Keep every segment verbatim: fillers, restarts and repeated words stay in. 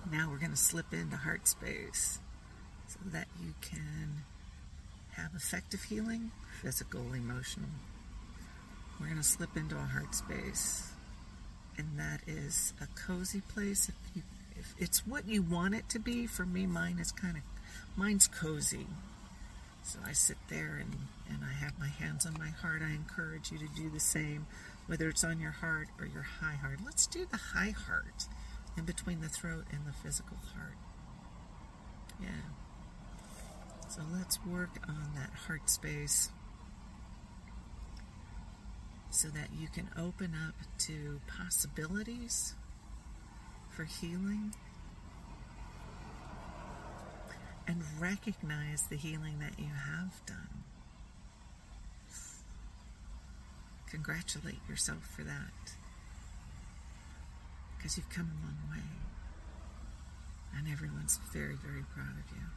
Now we're going to slip into heart space so that you can have effective healing, physical, emotional. We're going to slip into a heart space, and that is a cozy place. If, you, if it's what you want it to be, for me, mine is kind of, mine's cozy. So I sit there and, and I have my hands on my heart. I encourage you to do the same, whether it's on your heart or your high heart. Let's do the high heart, in between the throat and the physical heart. Yeah. So let's work on that heart space so that you can open up to possibilities for healing and recognize the healing that you have done. Congratulate yourself for that, because you've come a long way, and everyone's very, very proud of you.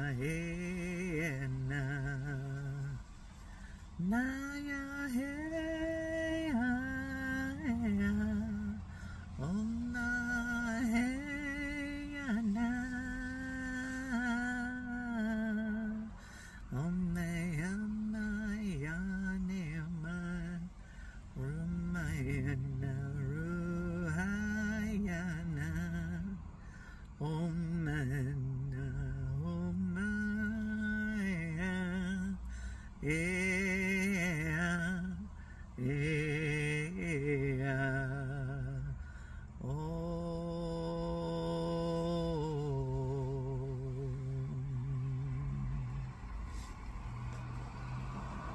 Naya, hey.